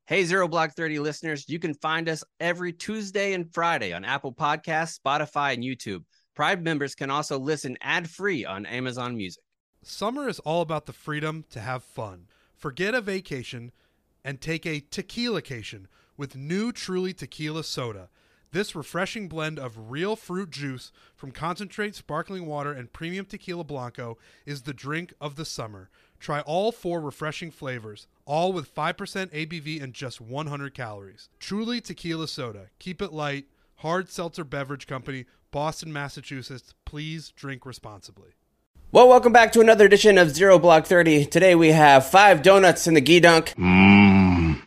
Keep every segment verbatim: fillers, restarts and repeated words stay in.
Hey, Zero Block thirty listeners, you can find us every Tuesday and Friday on Apple Podcasts, Spotify, and YouTube. Pride members can also listen ad-free on Amazon Music. Summer is all about the freedom to have fun. Forget a vacation and take a tequila-cation with new Truly Tequila Soda. This refreshing blend of real fruit juice from concentrate sparkling water and premium tequila blanco is the drink of the summer. Try all four refreshing flavors, all with five percent A B V and just one hundred calories. Truly Tequila Soda. Keep it light. Hard Seltzer Beverage Company, Boston, Massachusetts. Please drink responsibly. Well, welcome back to another edition of Zero Block thirty. Today we have five donuts in the Gee Dunk. Mmm,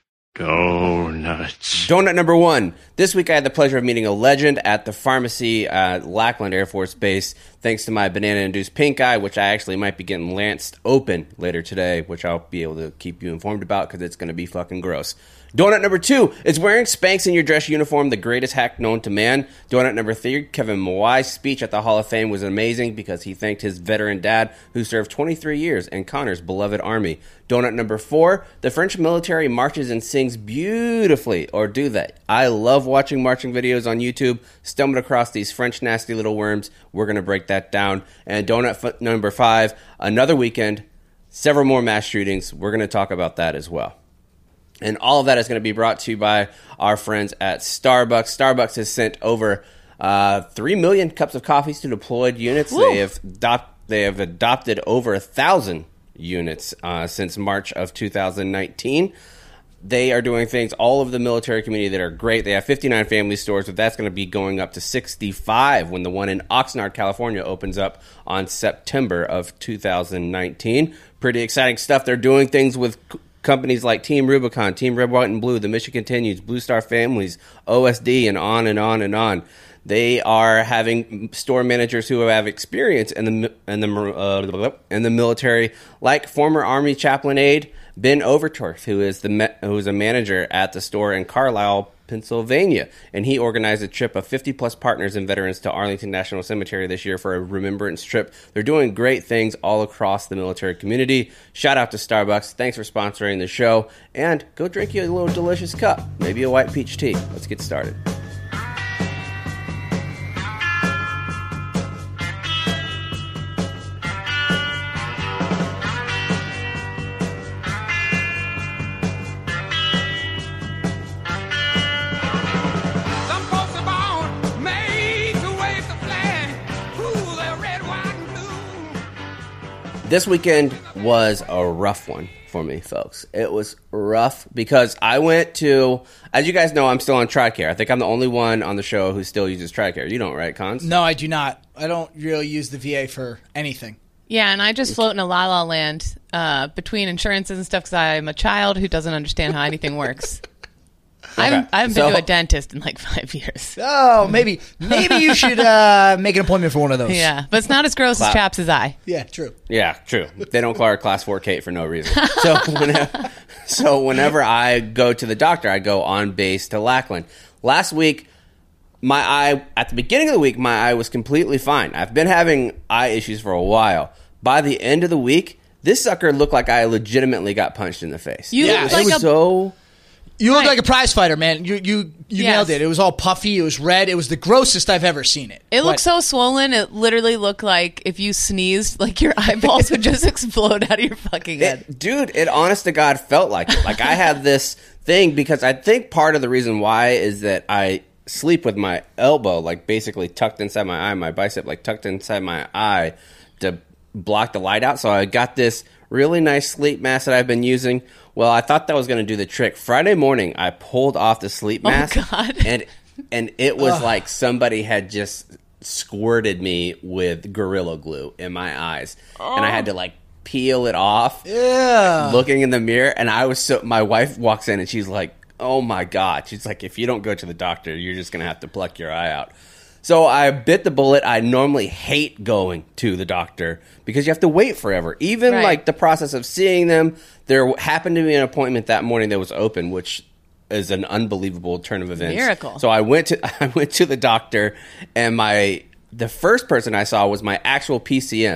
donuts. Donut number one. This week I had the pleasure of meeting a legend at the pharmacy at Lackland Air Force Base, thanks to my banana-induced pink eye, which I actually might be getting lanced open later today, which I'll be able to keep you informed about because it's going to be fucking gross. Donut number two is wearing Spanx in your dress uniform, the greatest hack known to man. Donut number three, Kevin Mawai's speech at the Hall of Fame was amazing because he thanked his veteran dad who served twenty-three years in Connor's beloved army. Donut number four, the French military marches and sings beautifully, or do they? I love watching marching videos on YouTube, stumbled across these French nasty little worms. We're going to break that down. And donut f- number five, another weekend, several more mass shootings. We're going to talk about that as well. And all of that is going to be brought to you by our friends at Starbucks. Starbucks has sent over uh, three million cups of coffees to deployed units. They have, adopt, they have adopted over one thousand units uh, since March of two thousand nineteen. They are doing things all over the military community that are great. They have fifty-nine family stores, but that's going to be going up to sixty-five when the one in Oxnard, California opens up on September of two thousand nineteen. Pretty exciting stuff. They're doing things with companies like Team Rubicon, Team Red, White, and Blue, The Mission Continues, Blue Star Families, O S D, and on and on and on. They are having store managers who have experience in the in the uh, in the military, like former Army chaplain aide Ben Overturf, who is the who is a manager at the store in Carlisle, Pennsylvania, and he organized a trip of fifty plus partners and veterans to Arlington National Cemetery this year for a remembrance trip. They're doing great things all across the military community. Shout out to Starbucks. Thanks for sponsoring the show, and go drink you a little delicious cup, maybe a white peach tea. Let's get started. This weekend was a rough one for me, folks. It was rough because I went to, as you guys know, I'm still on TRICARE. I think I'm the only one on the show who still uses TRICARE. You don't, right, Cons? No, I do not. I don't really use the V A for anything. Yeah, and I just float in a la-la land uh, between insurances and stuff because I'm a child who doesn't understand how anything works. Okay. I haven't, I haven't been so, to a dentist in like five years. Oh, maybe maybe you should uh, make an appointment for one of those. Yeah, but it's not as gross Cla- as Chaps' eye. Yeah, true. Yeah, true. They don't call her Class four Kate for no reason. So whenever, so whenever I go to the doctor, I go on base to Lackland. Last week, my eye, at the beginning of the week, my eye was completely fine. I've been having eye issues for a while. By the end of the week, this sucker looked like I legitimately got punched in the face. You yeah, look it like was a- so... You look Right. like a prize fighter, man. You you you Yes. nailed it. It was all puffy. It was red. It was the grossest I've ever seen it. It What? looked so swollen. It literally looked like if you sneezed, like your eyeballs would just explode out of your fucking head. It, dude, it honest to God felt like it. Like I had this thing because I think part of the reason why is that I sleep with my elbow like basically tucked inside my eye, my bicep like tucked inside my eye to block the light out. So I got this really nice sleep mask that I've been using. Well, I thought that was going to do the trick. Friday morning, I pulled off the sleep mask, oh, God. and and it was like somebody had just squirted me with Gorilla Glue in my eyes, oh. and I had to like peel it off. Yeah, looking in the mirror, and I was so. My wife walks in and she's like, "Oh my God!" She's like, "If you don't go to the doctor, you're just going to have to pluck your eye out." So I bit the bullet. I normally hate going to the doctor because you have to wait forever. Even right. like the process of seeing them, there happened to be an appointment that morning that was open, which is an unbelievable turn of events. Miracle. So I went to I went to the doctor, and my the first person I saw was my actual P C M.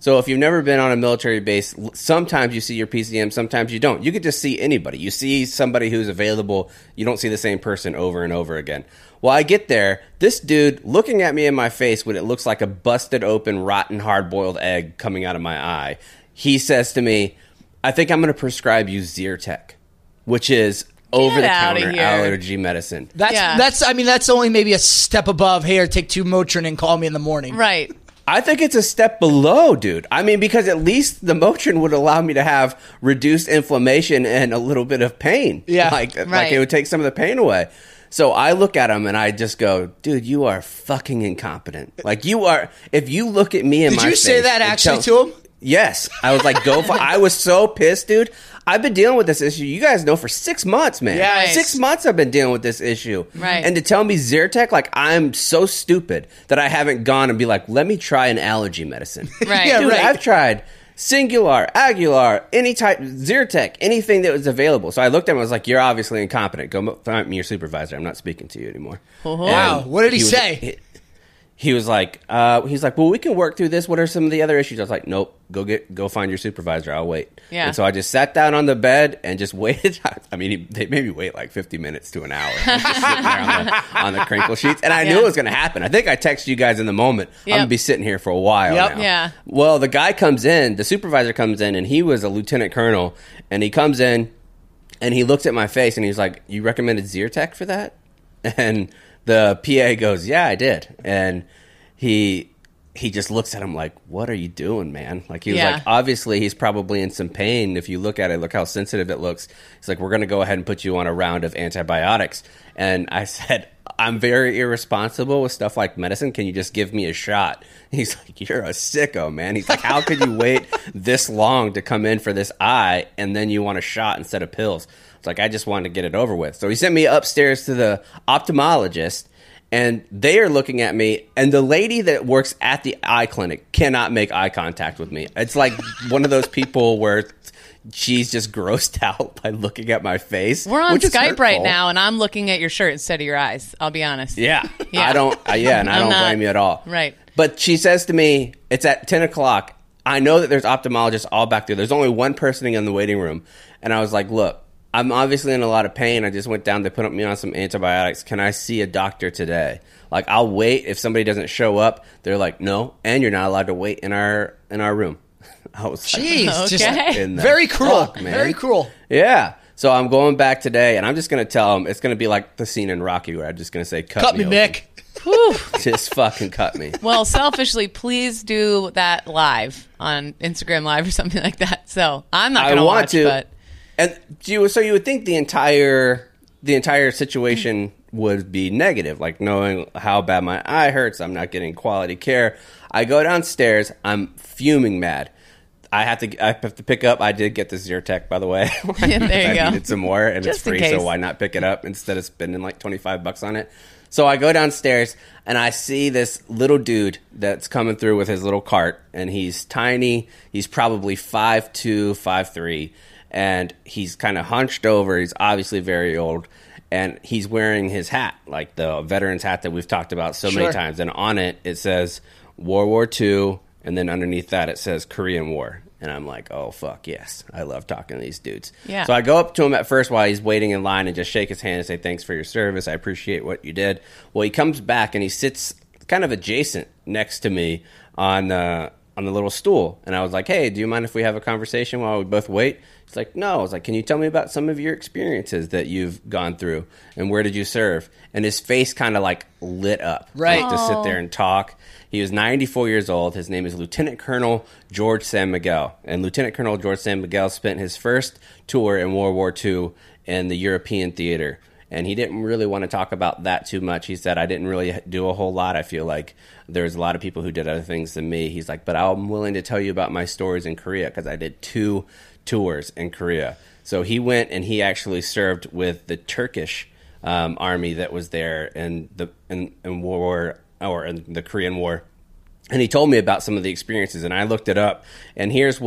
So if you've never been on a military base, sometimes you see your P C M, sometimes you don't. You could just see anybody. You see somebody who's available. You don't see the same person over and over again. Well, I get there, this dude looking at me in my face when it looks like a busted open, rotten, hard-boiled egg coming out of my eye. He says to me, I think I'm going to prescribe you Zyrtec, which is over-the-counter allergy medicine. That's, Yeah. that's, I mean, that's only maybe a step above, here, take two Motrin and call me in the morning. Right. I think it's a step below, dude. I mean, because at least the Motrin would allow me to have reduced inflammation and a little bit of pain. Yeah. Like, Right. like it would take some of the pain away. So I look at him and I just go, dude, you are fucking incompetent. Like, you are, if you look at me in Did my you say face that and actually tell- to him? Yes. I was like, go for I was so pissed, dude. I've been dealing with this issue. You guys know for six months, man. Yes. Six months I've been dealing with this issue. Right. And to tell me Zyrtec, like, I'm so stupid that I haven't gone and be like, let me try an allergy medicine. Right. Yeah, Dude, right. I've tried Singular, Aguilar, any type, Zyrtec, anything that was available. So I looked at him and was like, you're obviously incompetent. Go mo- find me your supervisor. I'm not speaking to you anymore. Wow. And What did he, was- say? He, he was like, uh, he's like, well, we can work through this. What are some of the other issues? I was like, nope, go get, go find your supervisor. I'll wait. Yeah. And so I just sat down on the bed and just waited. I mean, he, they made me wait like fifty minutes to an hour. I was just sitting there on the, on the crinkle sheets. And I Yeah. knew it was going to happen. I think I texted you guys in the moment. I'm Yep. going to be sitting here for a while Yep. now. Yeah. Well, the guy comes in, the supervisor comes in, and he was a lieutenant colonel. And he comes in and he looks at my face and he's like, you recommended Zyrtec for that? And the P A goes, yeah, I did. And he he just looks at him like, what are you doing, man? Like, he was Yeah. like, obviously he's probably in some pain. If you look at it, look how sensitive it looks. He's like, we're going to go ahead and put you on a round of antibiotics. And I said, I'm very irresponsible with stuff like medicine. Can you just give me a shot? He's like, you're a sicko, man. He's like, how could you wait this long to come in for this eye and then you want a shot instead of pills? It's like, I just wanted to get it over with. So he sent me upstairs to the ophthalmologist. And they are looking at me, and the lady that works at the eye clinic cannot make eye contact with me. It's like one of those people where she's just grossed out by looking at my face. We're on which is Skype right hurtful. now, and I'm looking at your shirt instead of your eyes. I'll be honest. Yeah. Yeah. I don't, uh, yeah, and I I'm don't not- blame you at all. Right. But she says to me, it's at ten o'clock. I know that there's ophthalmologists all back there. There's only one person in the waiting room. And I was like, look, I'm obviously in a lot of pain. I just went down. They put me on some antibiotics. Can I see a doctor today? Like, I'll wait. If somebody doesn't show up, they're like, no, and you're not allowed to wait in our in our room. I was like, Jeez. Just Okay. in the very cruel. fuck, man. Very cruel. Yeah. So I'm going back today, and I'm just going to tell them, it's going to be like the scene in Rocky where I'm just going to say, cut, Cut me, open. Mick. Whew. Just fucking cut me. Well, selfishly, please do that live on Instagram Live or something like that. So I'm not I going to want watch, to. but And do you, so you would think the entire the entire situation would be negative, like knowing how bad my eye hurts, I'm not getting quality care. I go downstairs, I'm fuming mad. I have to I have to pick up. I did get the Zyrtec, by the way. There you I go. needed some more, and Just it's in free, case. so why not pick it up instead of spending like twenty-five bucks on it? So I go downstairs, and I see this little dude that's coming through with his little cart, and he's tiny. He's probably five two, five three, and he's kind of hunched over. He's obviously very old, and he's wearing his hat, like the veteran's hat that we've talked about so Sure. many times. And on it, it says World War Two, and then underneath that, it says Korean War. And I'm like, oh, fuck, yes. I love talking to these dudes. Yeah. So I go up to him at first while he's waiting in line and just shake his hand and say, thanks for your service. I appreciate what you did. Well, he comes back and he sits kind of adjacent next to me on uh, on the little stool. And I was like, hey, do you mind if we have a conversation while we both wait? He's like, no. I was like, can you tell me about some of your experiences that you've gone through? And where did you serve? And his face kind of like lit up. Right. Like, to sit there and talk. He was ninety-four years old. His name is Lieutenant Colonel George San Miguel. And Lieutenant Colonel George San Miguel spent his first tour in World War Two in the European theater. And he didn't really want to talk about that too much. He said, I didn't really do a whole lot. I feel like there's a lot of people who did other things than me. He's like, but I'm willing to tell you about my stories in Korea because I did two tours in Korea. So he went and he actually served with the Turkish um, army that was there in the in, in World War or in the Korean War. And he told me about some of the experiences, and I looked it up. And here's what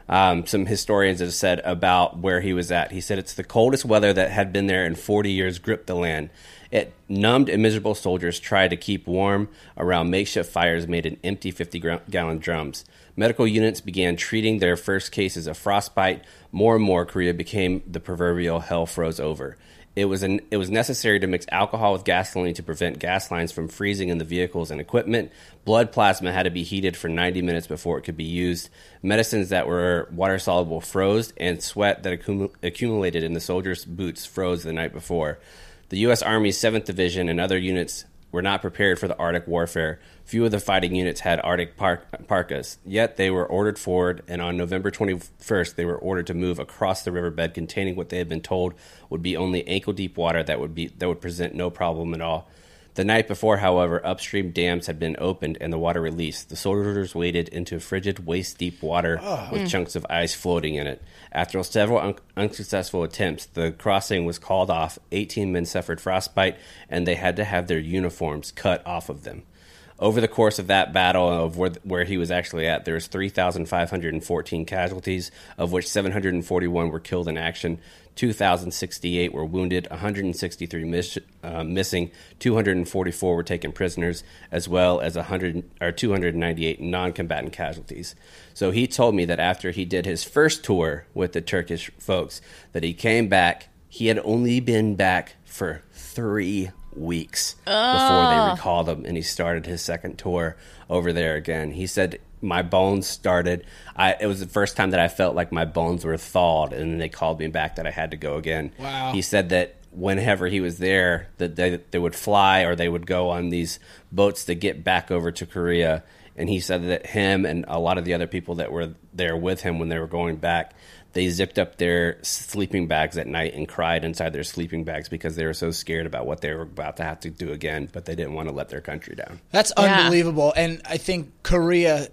Um, some historians have said about where he was at. He said it's the coldest weather that had been there in forty years gripped the land. It numbed and miserable soldiers tried to keep warm around makeshift fires made in empty fifty-gallon drums. Medical units began treating their first cases of frostbite. More and more, Korea became the proverbial hell froze over. It was an, it was necessary to mix alcohol with gasoline to prevent gas lines from freezing in the vehicles and equipment. Blood plasma had to be heated for ninety minutes before it could be used. Medicines that were water-soluble froze, and sweat that accum- accumulated in the soldiers' boots froze the night before. The U S. Army's seventh Division and other units were not prepared for the Arctic warfare. Few of the fighting units had Arctic par- parkas, yet they were ordered forward, and on November twenty-first, they were ordered to move across the riverbed containing what they had been told would be only ankle-deep water that would be that would present no problem at all. The night before, however, upstream dams had been opened and the water released. The soldiers waded into frigid, waist-deep water oh. with mm. chunks of ice floating in it. After several un- unsuccessful attempts, the crossing was called off. eighteen men suffered frostbite, and they had to have their uniforms cut off of them. Over the course of that battle of where, where he was actually at, there was three thousand five hundred fourteen casualties, of which seven hundred forty-one were killed in action, two thousand sixty-eight were wounded, one hundred sixty-three miss, uh, missing, two hundred forty-four were taken prisoners, as well as one hundred or two hundred ninety-eight non-combatant casualties. So he told me that after he did his first tour with the Turkish folks, that he came back, he had only been back for three weeks oh. before they recalled him, and he started his second tour over there again. He said, my bones started, I, it was the first time that I felt like my bones were thawed, and then they called me back that I had to go again. Wow. He said that whenever he was there, that they, they would fly or they would go on these boats to get back over to Korea, and he said that him and a lot of the other people that were there with him when they were going back, they zipped up their sleeping bags at night and cried inside their sleeping bags because they were so scared about what they were about to have to do again, but they didn't want to let their country down. That's yeah. unbelievable. And I think Korea,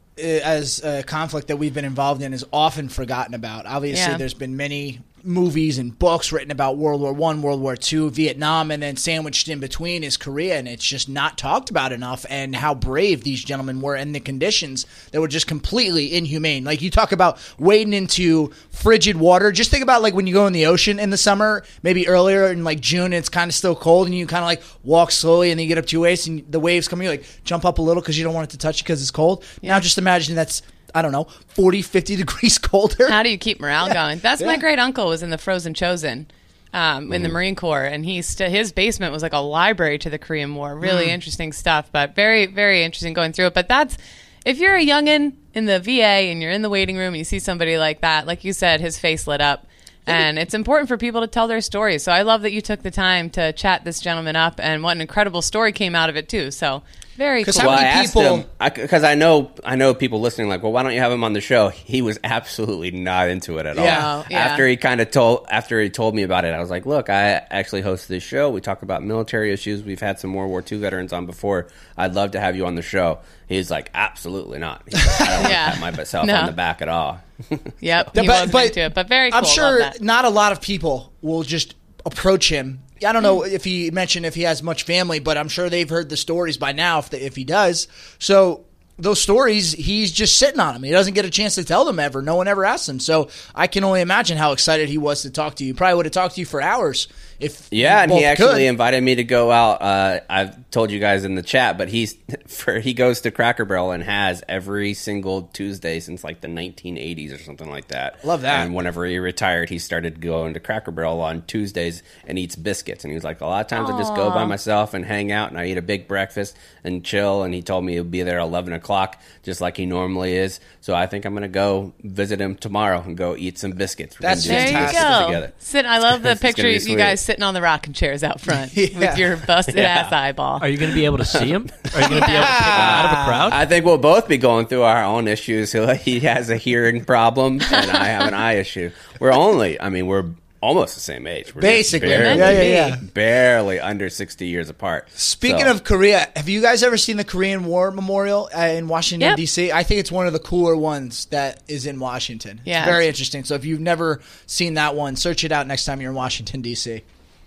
as a conflict that we've been involved in, is often forgotten about. Obviously, yeah. there's been many movies and books written about World War One, World War Two, Vietnam, and then sandwiched in between is Korea, and it's just not talked about enough, and how brave these gentlemen were in the conditions that were just completely inhumane. Like, you talk about wading into frigid water. Just think about, like, when you go in the ocean in the summer, maybe earlier in, like, June, and it's kind of still cold, and you kind of, like, walk slowly, and then you get up to your waist, and the waves come, you like, jump up a little because you don't want it to touch you because it's cold. Yeah. Now just imagine that's, I don't know, forty, fifty degrees colder. How do you keep morale yeah. going? That's yeah. my great uncle was in the Frozen Chosen um, mm. in the Marine Corps, and he st- his basement was like a library to the Korean War. Really mm. interesting stuff, but very, very interesting going through it. But that's, if you're a youngin' in the V A and you're in the waiting room and you see somebody like that, like you said, his face lit up. And it's important for people to tell their stories. So I love that you took the time to chat this gentleman up, and what an incredible story came out of it too. So very cool. Well, I asked him because I, I know I know people listening like, well, why don't you have him on the show? He was absolutely not into it at yeah. all. Yeah. After he kind of told after he told me about it, I was like, look, I actually host this show. We talk about military issues. We've had some World War Two veterans on before. I'd love to have you on the show. He's like, absolutely not. He's like, I don't yeah. want to pat myself no. on the back at all. Yep, he but, wasn't but into it, but very cool. I'm sure Love that. not a lot of people will just approach him. I don't know if he mentioned if he has much family, but I'm sure they've heard the stories by now if, the, if he does. So those stories, he's just sitting on them. He doesn't get a chance to tell them ever. No one ever asks him. So I can only imagine how excited he was to talk to you. Probably would have talked to you for hours. If yeah, and he actually could. invited me to go out. Uh, I've told you guys in the chat, but he's for he goes to Cracker Barrel and has every single Tuesday since like the nineteen eighties or something like that. Love that. And whenever he retired, he started going to Cracker Barrel on Tuesdays and eats biscuits. And he was like, a lot of times Aww. I just go by myself and hang out, and I eat a big breakfast and chill. And he told me he'll be there at eleven o'clock, just like he normally is. So I think I'm going to go visit him tomorrow and go eat some biscuits. We're That's there fantastic. you go. Together. Sit, I love the picture you you guys sitting on the rocking chairs out front yeah. with your busted yeah. ass eyeball. Are you going to be able to see him? Are you going to be able to pick him out of a crowd? I think we'll both be going through our own issues. He has a hearing problem, and I have an eye issue. We're only, I mean, we're almost the same age. We're Basically. barely, Yeah, yeah, yeah. barely under sixty years apart. Speaking so. of Korea, have you guys ever seen the Korean War Memorial uh, in Washington, Yep. D C? I think it's one of the cooler ones that is in Washington. Yeah. It's very interesting. So if you've never seen that one, search it out next time you're in Washington, D C.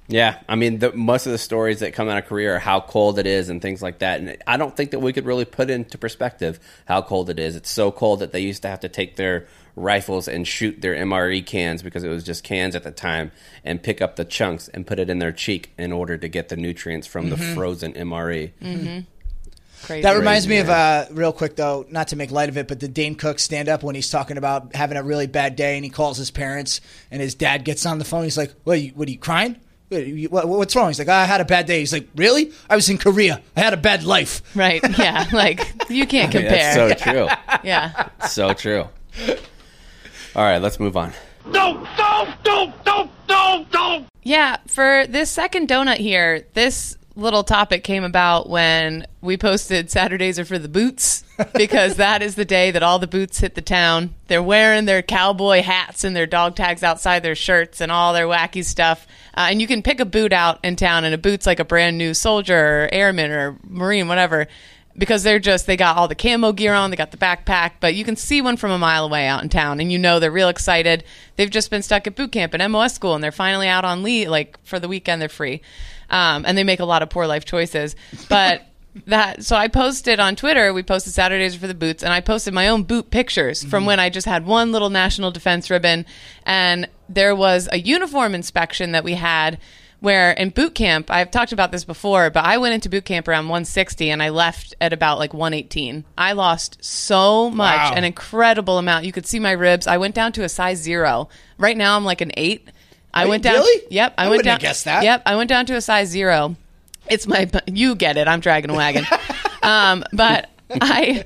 Yeah, I mean, the, most of the stories that come out of Korea are how cold it is and things like that. And I don't think that we could really put into perspective how cold it is. It's so cold that they used to have to take their rifles and shoot their M R E cans, because it was just cans at the time, and pick up the chunks and put it in their cheek in order to get the nutrients from mm-hmm. the frozen M R E. Mm-hmm. Crazy. That reminds Crazy, me man. of, uh, real quick though, not to make light of it, but the Dane Cook stand-up when he's talking about having a really bad day and he calls his parents and his dad gets on the phone. He's like, what are you, what are you crying? What, what's wrong? He's like, I had a bad day. He's like, really? I was in Korea. I had a bad life. Right, yeah. Like, you can't compare. That's so true. Yeah. So true. All right, let's move on. No, no, no, no, no, no. Yeah, for this second donut here, this little topic came about when we posted Saturdays are for the boots, because that is the day that all the boots hit the town. They're wearing their cowboy hats and their dog tags outside their shirts and all their wacky stuff. Uh, and you can pick a boot out in town, and a boot's like a brand new soldier or airman or Marine, whatever, because they're just, they got all the camo gear on, they got the backpack, but you can see one from a mile away out in town, and you know they're real excited. They've just been stuck at boot camp and M O S school, and they're finally out on leave, like for the weekend they're free. Um, and they make a lot of poor life choices. But that, so I posted on Twitter, we posted Saturdays for the boots, and I posted my own boot pictures from mm-hmm. when I just had one little national defense ribbon. And there was a uniform inspection that we had where in boot camp, I've talked about this before, but I went into boot camp around one sixty and I left at about like one eighteen. I lost so much, wow. an incredible amount. You could see my ribs. I went down to a size zero. Right now I'm like an eight. I Wait, went down. Really? Yep. I, I went wouldn't down. have guessed that. Yep. I went down to a size zero. It's my. You get it. I'm dragging a wagon. um, but I.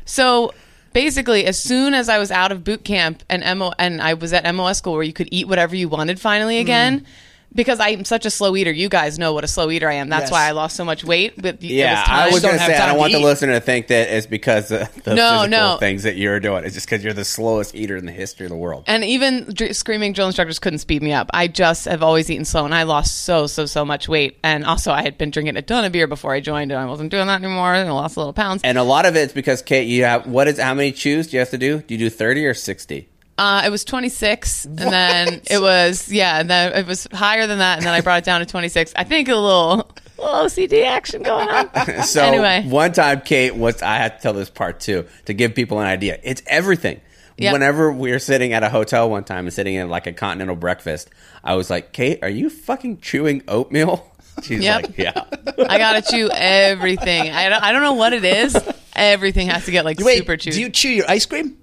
So basically, as soon as I was out of boot camp and M O and I was at M O S school where you could eat whatever you wanted finally again. Mm. Because I'm such a slow eater. You guys know what a slow eater I am. That's yes. why I lost so much weight. But yeah, I was going to say, I don't want the listener to think that it's because of the no, physical no. things that you're doing. It's just because you're the slowest eater in the history of the world. And even dr- screaming drill instructors couldn't speed me up. I just have always eaten slow, and I lost so, so, so much weight. And also, I had been drinking a ton of beer before I joined, and I wasn't doing that anymore, and I lost a little pounds. And a lot of it's because, Kate, you have, what is, how many chews do you have to do? Do you do thirty or sixty? Uh, it was twenty-six, and then it was, yeah, and then it was higher than that, and then I brought it down to twenty-six. I think a little, little O C D action going on. So anyway. One time, Kate, was I had to tell this part too, to give people an idea. It's everything. Yep. Whenever we were sitting at a hotel one time and sitting in like a continental breakfast, I was like, Kate, are you fucking chewing oatmeal? She's yep. like, yeah. I gotta chew everything. I don't, I don't know what it is. Everything has to get like Wait, super chewed. Do you chew your ice cream?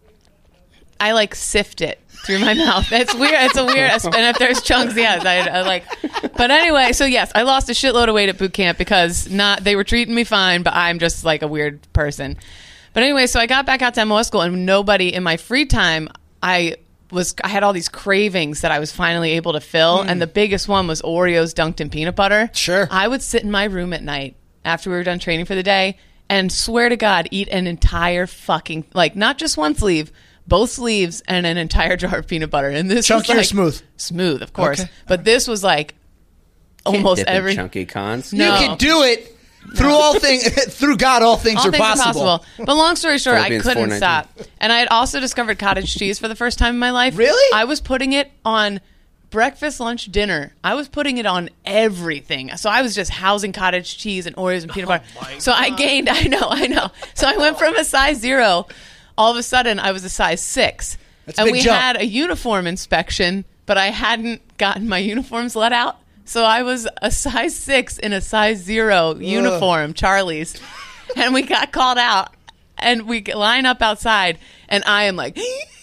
I like sift it through my mouth. It's weird. It's a weird. And if there's chunks, yes, I, I like. But anyway, so yes, I lost a shitload of weight at boot camp because not they were treating me fine, but I'm just like a weird person. But anyway, so I got back out to M O S school, and nobody in my free time, I was I had all these cravings that I was finally able to fill, mm. and the biggest one was Oreos dunked in peanut butter. Sure. I would sit in my room at night after we were done training for the day, and swear to God, eat an entire fucking like not just one sleeve. Both sleeves and an entire jar of peanut butter. And this chunky was like, or smooth? Smooth, of course. Okay. But this was like almost every chunky cons. No. You can do it through all things. Through God, all things, all are, things possible. are possible. But long story short, I couldn't stop. And I had also discovered cottage cheese for the first time in my life. Really? I was putting it on breakfast, lunch, dinner. I was putting it on everything. So I was just housing cottage cheese and Oreos and peanut butter. Oh so I gained. I know, I know. So I went from a size zero. All of a sudden, I was a size six. That's a and big we jump. had a uniform inspection, but I hadn't gotten my uniforms let out. So I was a size six in a size zero Ugh. uniform, Charlie's. And we got called out, and we line up outside, and I am like,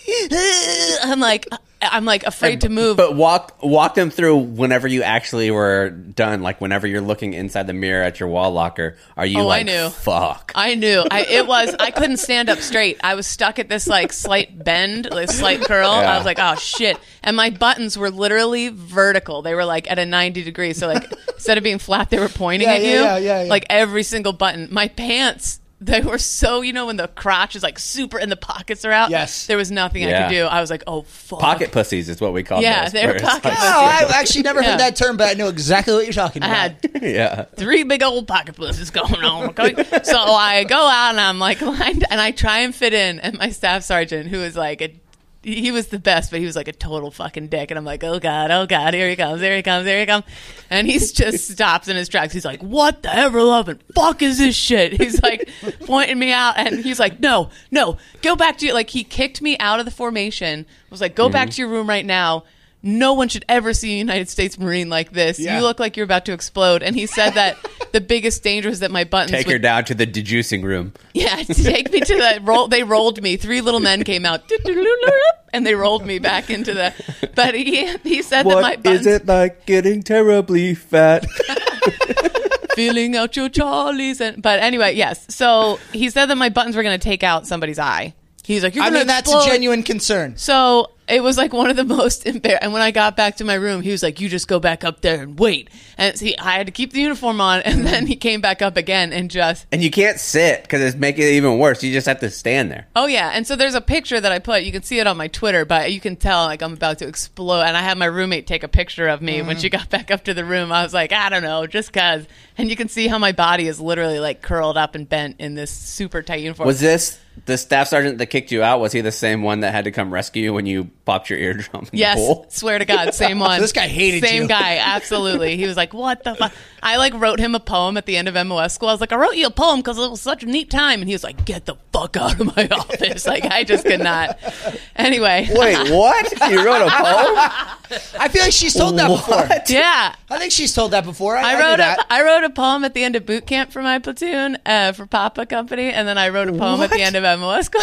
I'm like, I'm like afraid to move. But walk walk them through whenever you actually were done, like whenever you're looking inside the mirror at your wall locker. Are you oh, like, I knew. fuck? I knew. I, it was, I couldn't stand up straight. I was stuck at this like slight bend, this slight curl. Yeah. I was like, oh shit. And my buttons were literally vertical. They were like at a ninety degrees. So like instead of being flat, they were pointing yeah, at yeah, you. Yeah, yeah, yeah. Like every single button. My pants, they were so, you know, when the crotch is like super and the pockets are out. Yes. There was nothing Yeah. I could do. I was like, oh, fuck. Pocket pussies is what we call Yeah, those. they were where it's pocket like- pussies. Oh, I've actually never Yeah. heard that term, but I know exactly what you're talking I about. had yeah. three big old pocket pussies going on. Okay? So I go out and I'm like lined, and I try and fit in. And my staff sergeant, who is like a, he was the best, but he was like a total fucking dick. And I'm like, oh God, oh God, here he comes, here he comes, here he comes. And he's just stops in his tracks. He's like, what the ever loving fuck is this shit? He's like pointing me out, and he's like, no, no, go back to your, like, he kicked me out of the formation. Was like, go mm-hmm. back to your room right now. No one should ever see a United States Marine like this. Yeah. You look like you're about to explode. And he said that the biggest danger is that my buttons take would, her down to the dejuicing room. Yeah, take me to the roll. They rolled me. Three little men came out, and they rolled me back into the. But he he said what that my buttons. Is it like getting terribly fat? Feeling out your Charlies, and but anyway, yes. So he said that my buttons were going to take out somebody's eye. He's like, you're I gonna mean, that's explode. a genuine concern. So it was like one of the most embarrassing. And when I got back to my room, he was like, you just go back up there and wait. And see, I had to keep the uniform on, and then he came back up again and just. And you can't sit because it's making it even worse. You just have to stand there. Oh, yeah. And so there's a picture that I put. You can see it on my Twitter, but you can tell like I'm about to explode. And I had my roommate take a picture of me mm. when she got back up to the room. I was like, I don't know, just because. And you can see how my body is literally like curled up and bent in this super tight uniform. Was this the staff sergeant that kicked you out? Was he the same one that had to come rescue you when you popped your eardrum in yes, the pool? Swear to God, same one. So this guy hated same you. Same guy, absolutely. He was like, what the fuck? I like wrote him a poem at the end of M O S school. I was like, I wrote you a poem because it was such a neat time. And he was like, get the fuck out of my office. Like, I just could not. Anyway. Wait, what? You wrote a poem? I feel like she's told that what? before. Yeah. I think she's told that before. I, I I wrote that. a, I wrote a poem at the end of boot camp for my platoon, uh, for Papa Company, and then I wrote a poem what? at the end of M O S school.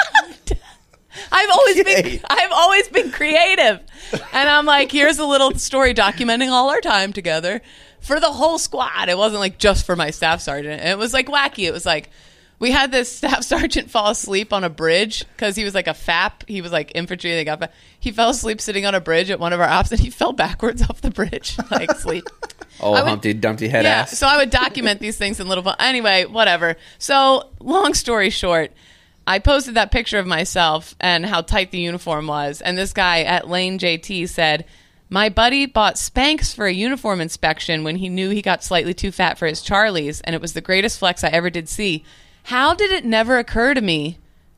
I've always Yay. been I've always been creative. And I'm like, here's a little story documenting all our time together for the whole squad. It wasn't like just for my staff sergeant. It was like wacky. It was like we had this staff sergeant fall asleep on a bridge because he was like a F A P. He was like infantry. They got he fell asleep sitting on a bridge at one of our ops, and he fell backwards off the bridge, like sleep. Oh, would, Humpty Dumpty head yeah, ass. So I would document these things in little. Anyway, whatever. So long story short, I posted that picture of myself and how tight the uniform was, and this guy at Lane J T said, my buddy bought Spanx for a uniform inspection when he knew he got slightly too fat for his Charlies, and it was the greatest flex I ever did see. How did it never occur to me?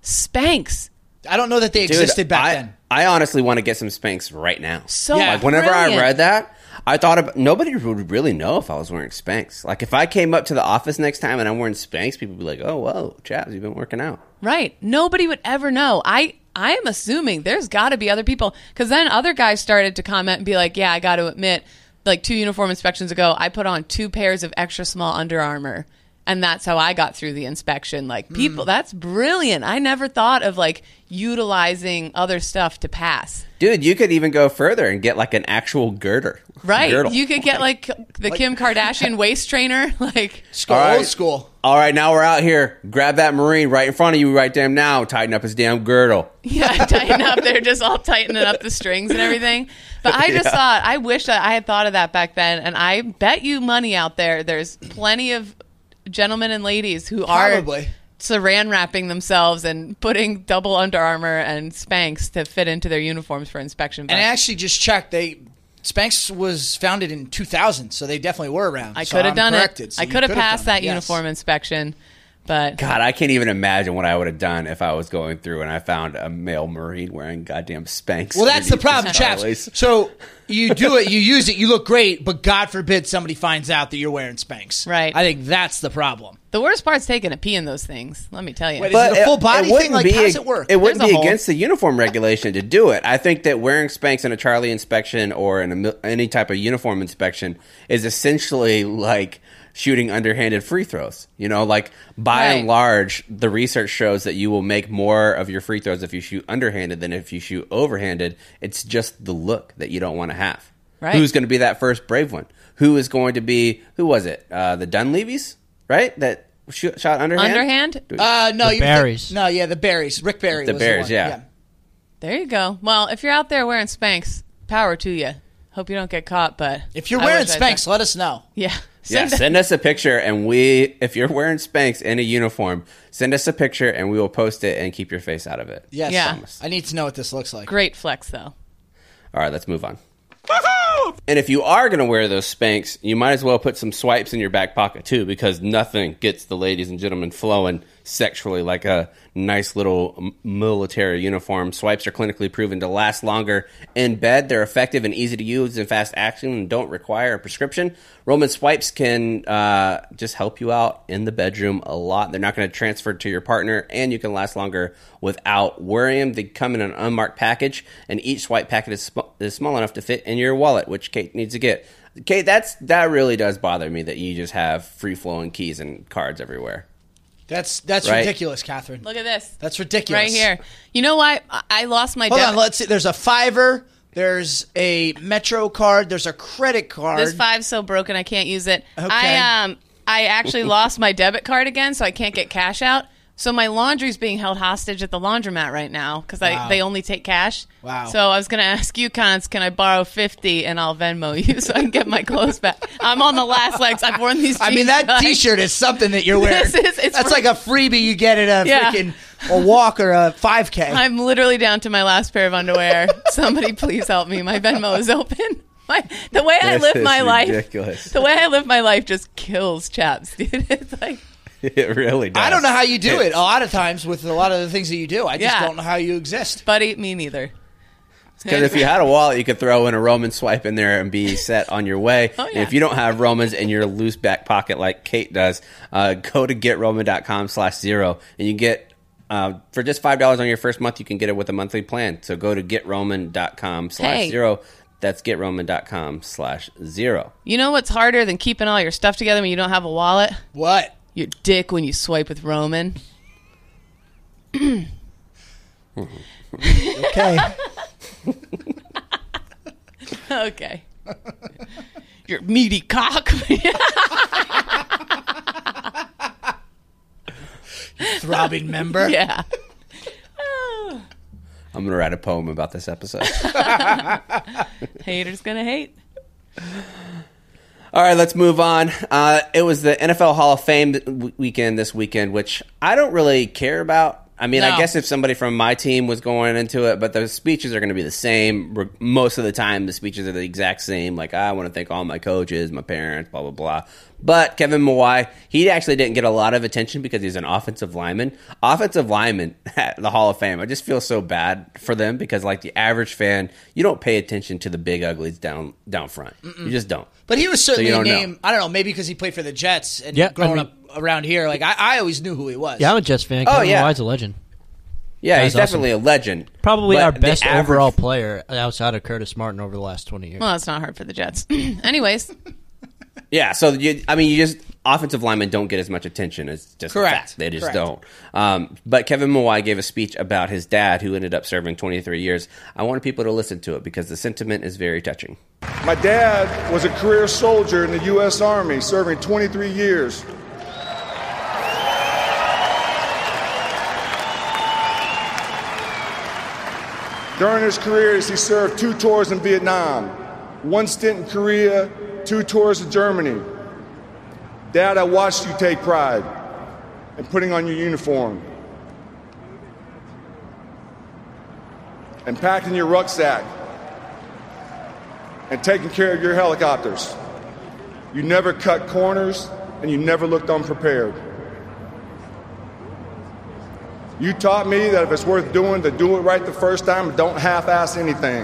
Spanx. I don't know that they existed Dude, back I, then. I honestly want to get some Spanx right now. So yeah, like whenever brilliant. I read that, I thought about, nobody would really know if I was wearing Spanx. Like if I came up to the office next time and I'm wearing Spanx, people would be like, "Oh, whoa, chaps, you've been working out." Right. Nobody would ever know. I I am assuming there's got to be other people, because then other guys started to comment and be like, "Yeah, I got to admit, like two uniform inspections ago, I put on two pairs of extra small Under Armour." And that's how I got through the inspection. Like, people, mm. that's brilliant. I never thought of, like, utilizing other stuff to pass. Dude, you could even go further and get, like, an actual girder. Right. Girdle. You could get, like, the like, Kim Kardashian waist trainer. Like, school, right. old school. All right, now we're out here. Grab that Marine right in front of you right damn now. Tighten up his damn girdle. Yeah, tighten up. They're just all tightening up the strings and everything. But I just yeah. thought, I wish that I had thought of that back then. And I bet you money out there, there's plenty of gentlemen and ladies who Probably. are saran wrapping themselves and putting double Under Armour and Spanx to fit into their uniforms for inspection. And I actually just checked. They Spanx was founded in two thousand, so they definitely were around. I so could have done corrected, it. So I could have passed that yes. uniform inspection. But God, I can't even imagine what I would have done if I was going through and I found a male Marine wearing goddamn Spanx. Well, that's the problem, chaps. So you do it, you use it, you look great, but God forbid somebody finds out that you're wearing Spanx. Right. I think that's the problem. The worst part's taking a pee in those things. Let me tell you. Wait, is it a full body it thing? Like, be, how does it work? It wouldn't There's be a against the uniform regulation to do it. I think that wearing Spanx in a Charlie inspection or in a, any type of uniform inspection is essentially like shooting underhanded free throws. You know, like by right. and large, the research shows that you will make more of your free throws if you shoot underhanded than if you shoot overhanded. It's just the look that you don't want to have. Right. Who's going to be that first brave one? Who is going to be, who was it? Uh, the Dunleavys, right? That shoot, shot underhand? Underhand? Uh, no, the you Barrys. Think, no, yeah, the Barrys. Rick Barry The was Barrys, the one. yeah. yeah. There you go. Well, if you're out there wearing Spanx, power to you. Hope you don't get caught, but if you're I wearing wish Spanx, let us know. Yeah. Send yeah, send us a picture, and we, if you're wearing Spanx in a uniform, send us a picture, and we will post it and keep your face out of it. Yes. Yeah. I need to know what this looks like. Great flex, though. All right, let's move on. And if you are going to wear those Spanx, you might as well put some swipes in your back pocket, too, because nothing gets the ladies and gentlemen flowing sexually like a nice little military uniform. Swipes are clinically proven to last longer in bed. They're effective and easy to use and fast acting and don't require a prescription. Roman swipes can uh, just help you out in the bedroom a lot. They're not going to transfer to your partner, and you can last longer without worrying. They come in an unmarked package, and each swipe packet is, sm- is small enough to fit in your wallet, which Kate needs to get. Kate, that's that really does bother me that you just have free-flowing keys and cards everywhere. That's that's right? ridiculous, Catherine. Look at this. That's ridiculous. Right here. You know why? I lost my... Hold de- on, let's see. There's a Fiverr. There's a Metro card. There's a credit card. This five's so broken I can't use it. Okay. I um I actually lost my debit card again, so I can't get cash out. So my laundry's being held hostage at the laundromat right now because Wow. they only take cash. Wow. So I was going to ask you, Cons, can I borrow fifty and I'll Venmo you so I can get my clothes back? I'm on the last legs. I've worn these jeans. I mean, that like, T-shirt is something that you're wearing. This is- it's That's for- like a freebie you get at a Yeah. freaking a walk or a five K. I'm literally down to my last pair of underwear. Somebody please help me. My Venmo is open. My, the way I This live is my ridiculous. life, the way I live my life just kills chaps, dude. It's like... It really does. I don't know how you do it. A lot of times with a lot of the things that you do, I just Yeah. don't know how you exist. Buddy, me neither. Because if you had a wallet, you could throw in a Roman swipe in there and be set on your way. Oh, And yeah. if you don't have Romans in your loose back pocket like Kate does, uh, go to getroman.com slash zero. And you get, uh, for just five dollars on your first month, you can get it with a monthly plan. So go to getroman.com slash Hey. zero. That's getroman.com slash zero. You know what's harder than keeping all your stuff together when you don't have a wallet? What? Your dick when you swipe with Roman. Okay. Okay. Your meaty cock. Throbbing member. Yeah. I'm going to write a poem about this episode. Haters gonna hate. All right, let's move on. Uh, it was the N F L Hall of Fame th- weekend this weekend, which I don't really care about. I mean, No. I guess if somebody from my team was going into it, but the speeches are going to be the same. Re- Most of the time, the speeches are the exact same. Like, I want to thank all my coaches, my parents, blah, blah, blah. But Kevin Mawae, he actually didn't get a lot of attention because he's an offensive lineman. Offensive linemen at the Hall of Fame, I just feel so bad for them because, like, the average fan, you don't pay attention to the big uglies down down front. Mm-mm. You just don't. But he was certainly So you a don't name. know. I don't know, maybe because he played for the Jets and Yeah, I growing mean- up around here. Like I, I always knew who he was. Yeah, I'm a Jets fan. Oh, Kevin yeah. Mawae's a legend. Yeah, Guy's he's definitely a legend. Probably But our the best average- overall player outside of Curtis Martin over the last twenty years. Well, that's not hard for the Jets. Anyways, Yeah, so you, I mean, you just offensive linemen don't get as much attention as just Correct. a fact. They just Correct. don't. Um, but Kevin Mawae gave a speech about his dad, who ended up serving twenty-three years. I wanted people to listen to it because the sentiment is very touching. My dad was a career soldier in the U S Army, serving twenty-three years. During his careers, he served two tours in Vietnam, one stint in Korea, two tours in Germany. Dad, I watched you take pride in putting on your uniform and packing your rucksack and taking care of your helicopters. You never cut corners and you never looked unprepared. You taught me that if it's worth doing, to do it right the first time and don't half-ass anything.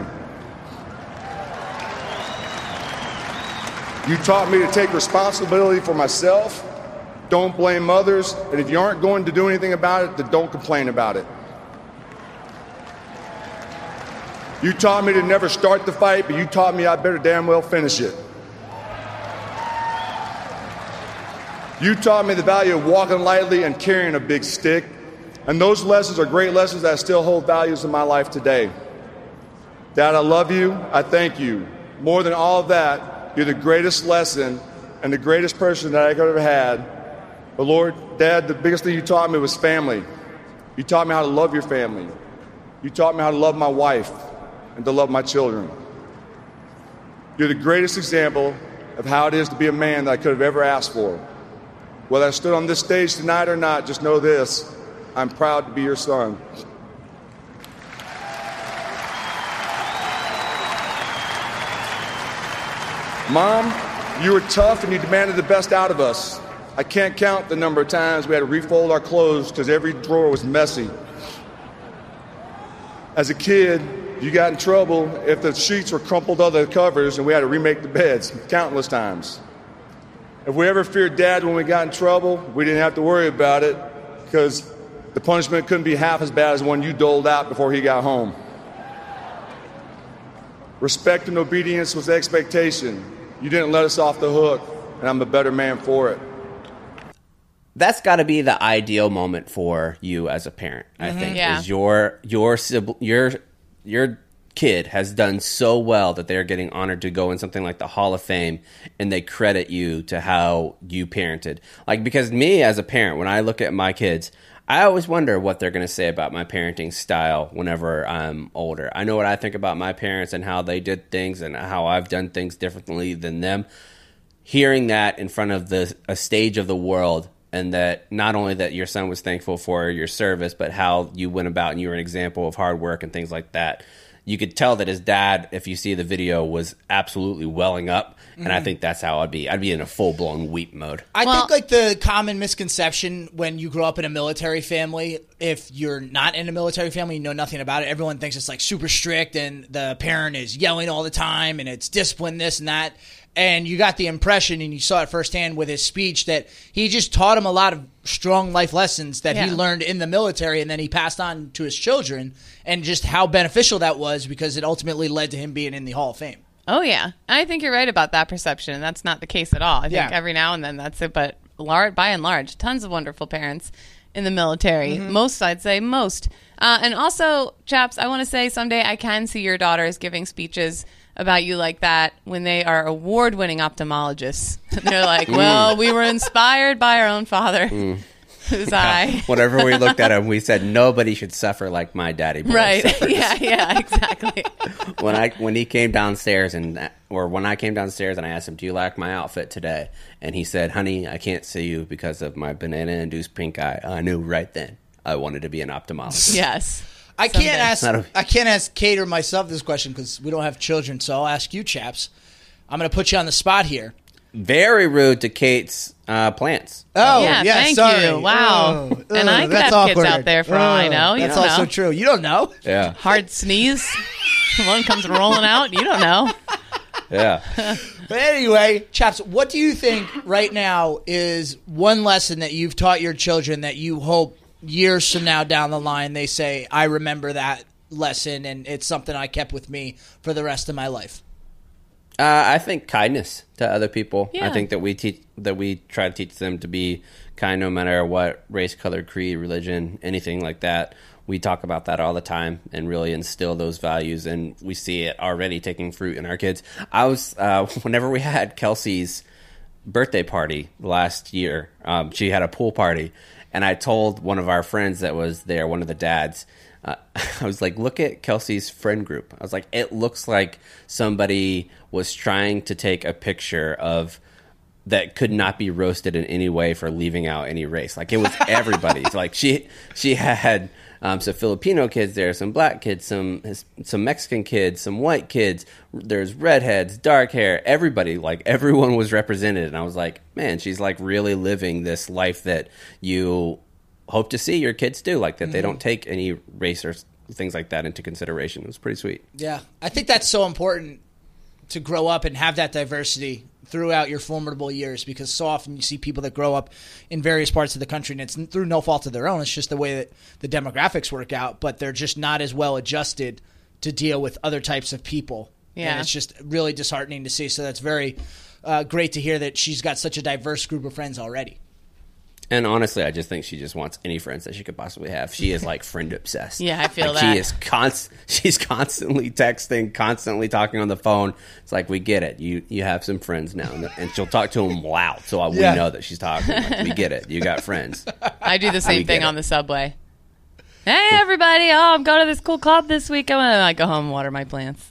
You taught me to take responsibility for myself, don't blame others, and if you aren't going to do anything about it, then don't complain about it. You taught me to never start the fight, but you taught me I better damn well finish it. You taught me the value of walking lightly and carrying a big stick. And those lessons are great lessons that still hold values in my life today. Dad, I love you. I thank you. More than all of that, you're the greatest lesson and the greatest person that I could have had. But Lord, Dad, the biggest thing you taught me was family. You taught me how to love your family. You taught me how to love my wife and to love my children. You're the greatest example of how it is to be a man that I could have ever asked for. Whether I stood on this stage tonight or not, just know this. I'm proud to be your son. Mom, you were tough and you demanded the best out of us. I can't count the number of times we had to refold our clothes because every drawer was messy. As a kid, you got in trouble if the sheets were crumpled under the covers and we had to remake the beds countless times. If we ever feared Dad when we got in trouble, we didn't have to worry about it because the punishment couldn't be half as bad as one you doled out before he got home. Respect and obedience was the expectation. You didn't let us off the hook, and I'm a better man for it. That's got to be the ideal moment for you as a parent, I mm-hmm. think. Yeah. Is your your your your kid has done so well that they're getting honored to go in something like the Hall of Fame, and they credit you to how you parented. Like, because me as a parent, when I look at my kids, I always wonder what they're going to say about my parenting style whenever I'm older. I know what I think about my parents and how they did things and how I've done things differently than them. Hearing that in front of the a stage of the world, and that not only that your son was thankful for your service, but how you went about and you were an example of hard work and things like that. You could tell that his dad, if you see the video, was absolutely welling up. And mm. I think that's how I'd be. I'd be in a full-blown weep mode. I well, think like the common misconception when you grow up in a military family, if you're not in a military family, you know nothing about it, everyone thinks it's like super strict and the parent is yelling all the time and it's discipline, this and that. And you got the impression, and you saw it firsthand with his speech, that he just taught him a lot of strong life lessons that yeah. he learned in the military, and then he passed on to his children, and just how beneficial that was because it ultimately led to him being in the Hall of Fame. Oh, yeah. I think you're right about that perception, and that's not the case at all. I think yeah. every now and then that's it, but large, by and large, tons of wonderful parents in the military. Mm-hmm. Most, I'd say, most. Uh, and also, chaps, I want to say someday I can see your daughters giving speeches about you like that when they are award-winning ophthalmologists. They're like, well, we were inspired by our own father, mm. whose eye. Whenever we looked at him, we said, nobody should suffer like my daddy boy Right, suffers. yeah, yeah, exactly. when I when he came downstairs, and or when I came downstairs and I asked him, do you like my outfit today? And he said, honey, I can't see you because of my banana-induced pink eye. I knew right then I wanted to be an ophthalmologist. Yes. I can't ask. A, I can't ask Kate or myself this question because we don't have children. So I'll ask you, chaps. I'm going to put you on the spot here. Very rude to Kate's uh, plants. Oh, yeah, yeah thank sorry. you. Wow. Oh, and oh, I could have awkward. kids out there for oh, all I know. You that's don't also know. true. You don't know. Yeah. Hard sneeze. One comes rolling out. You don't know. Yeah. But anyway, chaps, what do you think right now is one lesson that you've taught your children that you hope years from now down the line they say, I remember that lesson and it's something I kept with me for the rest of my life? Uh, I think kindness to other people. Yeah. I think that we teach that we try to teach them to be kind no matter what race, color, creed, religion, anything like that. We talk about that all the time and really instill those values, and we see it already taking fruit in our kids. I was uh, whenever we had Kelsey's birthday party last year, um, she had a pool party, and I told one of our friends that was there, one of the dads, Uh, I was like, look at Kelsey's friend group. I was like, it looks like somebody was trying to take a picture of that could not be roasted in any way for leaving out any race. Like, it was everybody. Like, she she had um, some Filipino kids there, some black kids, some some Mexican kids, some white kids. There's redheads, dark hair, everybody. Like, everyone was represented. And I was like, man, she's like really living this life that you hope to see your kids do, like that mm-hmm. they don't take any race or things like that into consideration. It was pretty sweet. Yeah, I think that's so important to grow up and have that diversity throughout your formidable years, because so often you see people that grow up in various parts of the country and it's through no fault of their own. It's just the way that the demographics work out, but they're just not as well adjusted to deal with other types of people. Yeah. And it's just really disheartening to see. So that's very uh, great to hear that she's got such a diverse group of friends already. And honestly, I just think she just wants any friends that she could possibly have. She is like friend obsessed. Yeah, I feel like that. She is const- She's constantly texting, constantly talking on the phone. It's like, we get it. You you have some friends now. And she'll talk to them loud, so we yeah. know that she's talking. Like, we get it. You got friends. I do the same thing on the subway. Hey, everybody. Oh, I'm going to this cool club this week. I'm going to go home and water my plants.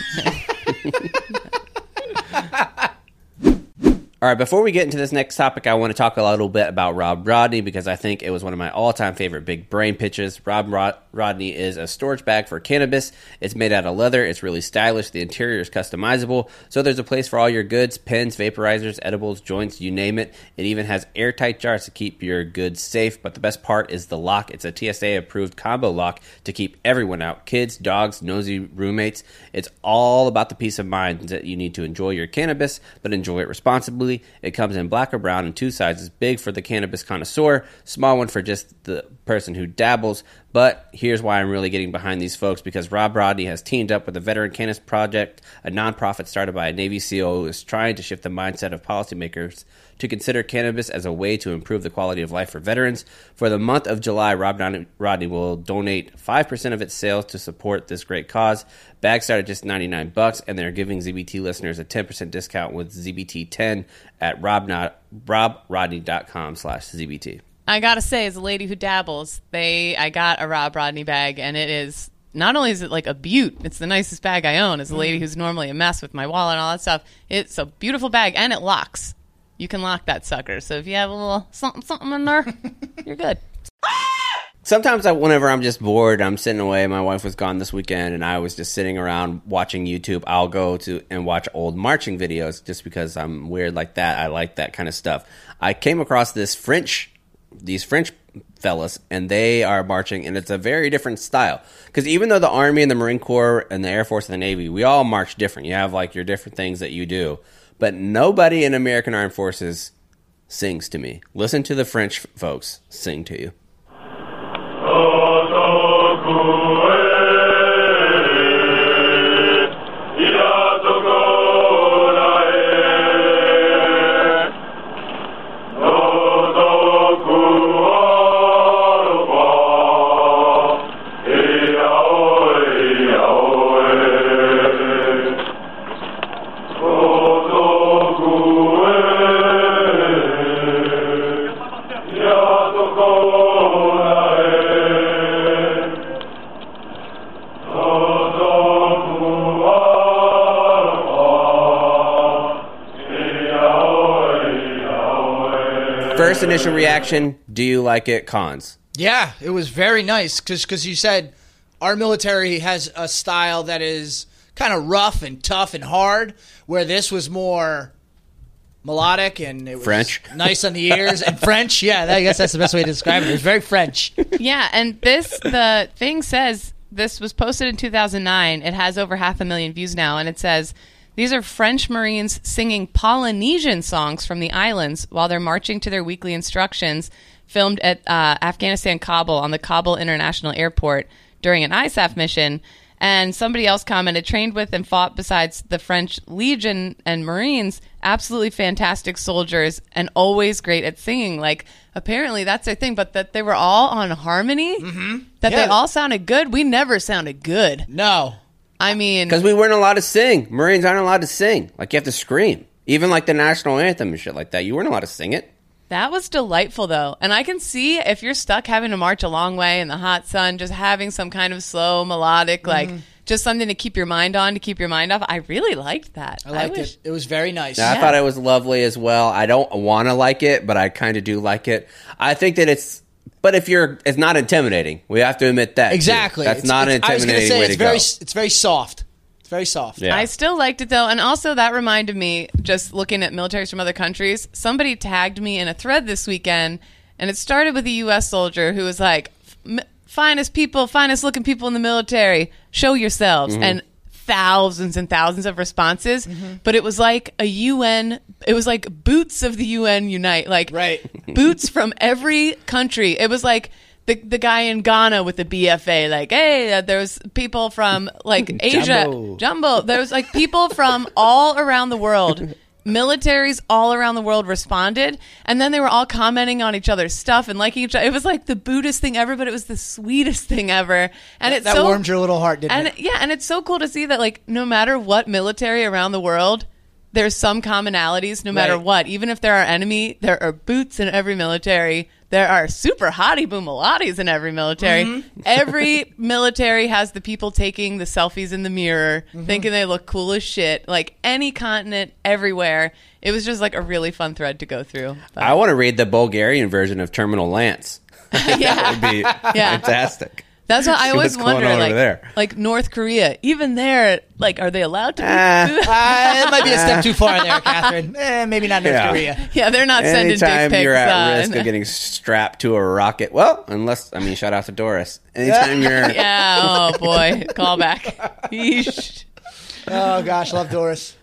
All right, before we get into this next topic, I want to talk a little bit about Rob Rodney, because I think it was one of my all-time favorite big brain pitches. Rob Rod- Rodney is a storage bag for cannabis. It's made out of leather. It's really stylish. The interior is customizable. So there's a place for all your goods, pens, vaporizers, edibles, joints, you name it. It even has airtight jars to keep your goods safe. But the best part is the lock. It's a T S A-approved combo lock to keep everyone out. Kids, dogs, nosy roommates. It's all about the peace of mind that you need to enjoy your cannabis, but enjoy it responsibly. It comes in black or brown in two sizes, big for the cannabis connoisseur, small one for just the person who dabbles. But here's why I'm really getting behind these folks, because Rob Rodney has teamed up with the Veteran Cannabis Project, a nonprofit started by a Navy SEAL who is trying to shift the mindset of policymakers to consider cannabis as a way to improve the quality of life for veterans. For the month of July, Rob Rodney will donate five percent of its sales to support this great cause. Bags start at just ninety-nine bucks, and they're giving Z B T listeners a ten percent discount with Z B T ten at rob rodney dot com slash Z B T. I gotta say, as a lady who dabbles, they I got a Rob Rodney bag, and it is not only is it like a beaut, it's the nicest bag I own. As a lady who's normally a mess with my wallet and all that stuff, it's a beautiful bag, and it locks. You can lock that sucker. So if you have a little something something in there, you're good. Sometimes I, whenever I'm just bored, I'm sitting away. My wife was gone this weekend, and I was just sitting around watching YouTube. I'll go to and watch old marching videos just because I'm weird like that. I like that kind of stuff. I came across this French, these French fellas, and they are marching, and it's a very different style. Because even though the Army and the Marine Corps and the Air Force and the Navy, we all march different. You have like your different things that you do. But nobody in American Armed Forces sings to me. Listen to the French folks sing to you. First initial reaction, do you like it? Cons? Yeah, it was very nice because you said our military has a style that is kind of rough and tough and hard, where this was more melodic and it was French. Nice on the ears and French. Yeah, I guess that's the best way to describe it. It was very French. Yeah, and this, the thing says this was posted in two thousand nine. It has over half a million views now, and it says, these are French Marines singing Polynesian songs from the islands while they're marching to their weekly instructions, filmed at uh, Afghanistan, Kabul, on the Kabul International Airport during an I S A F mission. And somebody else commented, trained with and fought besides the French Legion and Marines, absolutely fantastic soldiers and always great at singing. Like, apparently that's their thing, but that they were all on harmony, mm-hmm. that Yeah. they all sounded good. We never sounded good. No. I mean... Because we weren't allowed to sing. Marines aren't allowed to sing. Like, you have to scream. Even like the national anthem and shit like that. You weren't allowed to sing it. That was delightful, though. And I can see if you're stuck having to march a long way in the hot sun, just having some kind of slow, melodic, mm-hmm. like, just something to keep your mind on, to keep your mind off. I really liked that. I liked I wish- it. It was very nice. Now, I Yeah. thought it was lovely as well. I don't want to like it, but I kind of do like it. I think that it's... But if you're... It's not intimidating. We have to admit that. too. Exactly. That's It's- not an it's- I was gonna intimidating say, way it's to very, go. It's very soft. It's very soft. Yeah. I still liked it, though. And also, that reminded me, just looking at militaries from other countries, somebody tagged me in a thread this weekend, and it started with a U S soldier who was like, finest people, finest looking people in the military, show yourselves. Mm-hmm. And thousands and thousands of responses. Mm-hmm. But it was like a U N, it was like boots of the U N unite. Like, right. boots from every country. It was like... The the guy in Ghana with the B F A, like, hey, uh, there's people from, like, Asia. Jumbo. Jumbo. There's, like, people from all around the world. Militaries all around the world responded, and then they were all commenting on each other's stuff and liking each other. It was like the Buddhist thing ever, but it was the sweetest thing ever. And that, it's that so, warmed your little heart, didn't and it? Yeah, and it's so cool to see that, like, no matter what military around the world, there's some commonalities no matter Right. what. Even if there are enemy, there are boots in every military. There are super hottie boomalatis in every military. Mm-hmm. Every military has the people taking the selfies in the mirror, mm-hmm. thinking they look cool as shit. Like, any continent, everywhere. It was just like a really fun thread to go through. But, I want to read the Bulgarian version of Terminal Lance. yeah. That would be Yeah. fantastic. That's what I always what's going wonder. on over Like, there. like North Korea, even there, like, are they allowed to? Be, Ah. do that? Uh, it might be a step too far there, Catherine. Eh, maybe not North Yeah. Korea. Yeah, they're not sending dick Anytime pics. you're at uh, risk of getting strapped to a rocket, well, unless I mean, shout out to Doris. Anytime you're, yeah. Oh boy, call back. Yeesh. Oh gosh, love Doris.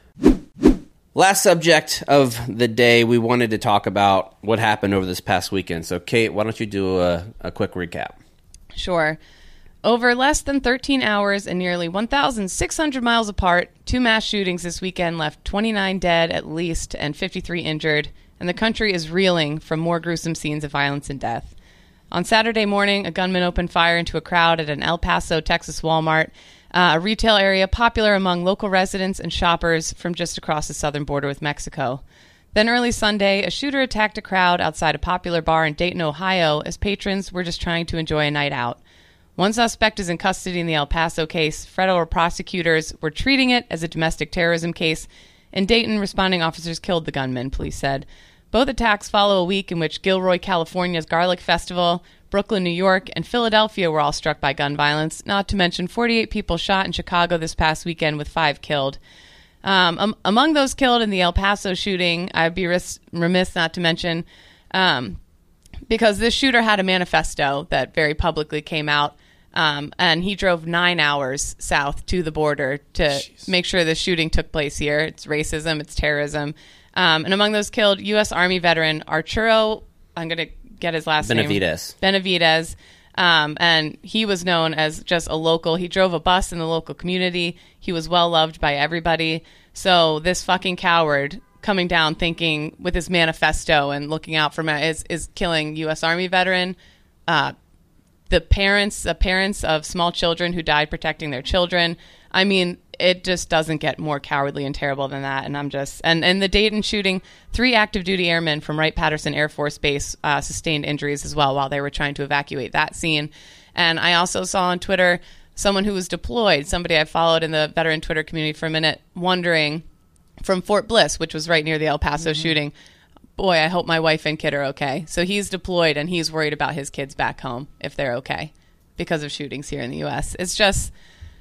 last subject of the day, we wanted to talk about what happened over this past weekend. So, Kate, why don't you do a, a quick recap? Sure. Over less than thirteen hours and nearly one thousand six hundred miles apart, two mass shootings this weekend left twenty-nine dead at least and fifty-three injured, and the country is reeling from more gruesome scenes of violence and death. On Saturday morning, a gunman opened fire into a crowd at an El Paso, Texas Walmart, uh, a retail area popular among local residents and shoppers from just across the southern border with Mexico. Then early Sunday, a shooter attacked a crowd outside a popular bar in Dayton, Ohio, as patrons were just trying to enjoy a night out. One suspect is in custody in the El Paso case. Federal prosecutors were treating it as a domestic terrorism case. In Dayton, responding officers killed the gunman, police said. Both attacks follow a week in which Gilroy, California's Garlic Festival, Brooklyn, New York, and Philadelphia were all struck by gun violence, not to mention forty-eight people shot in Chicago this past weekend with five killed. Um, um, among those killed in the El Paso shooting, I'd be ris- remiss not to mention, um, because this shooter had a manifesto that very publicly came out, um, and he drove nine hours south to the border to Jeez. make sure the shooting took place here. It's racism, it's terrorism. Um, and among those killed, U S Army veteran Arturo, I'm going to get his last Benavides. name. Benavides. Um, and he was known as just a local. He drove a bus in the local community. He was well loved by everybody. So this fucking coward coming down thinking with his manifesto and looking out for me is, is killing U S Army veteran, uh, the parents, the parents of small children who died protecting their children. I mean, it just doesn't get more cowardly and terrible than that. And I'm just, and, and the Dayton shooting, three active duty airmen from Wright-Patterson Air Force Base uh, sustained injuries as well while they were trying to evacuate that scene. And I also saw on Twitter someone who was deployed, somebody I followed in the veteran Twitter community for a minute, wondering from Fort Bliss, which was right near the El Paso mm-hmm. shooting, boy, I hope my wife and kid are okay. So he's deployed and he's worried about his kids back home if they're okay because of shootings here in the U S. It's just,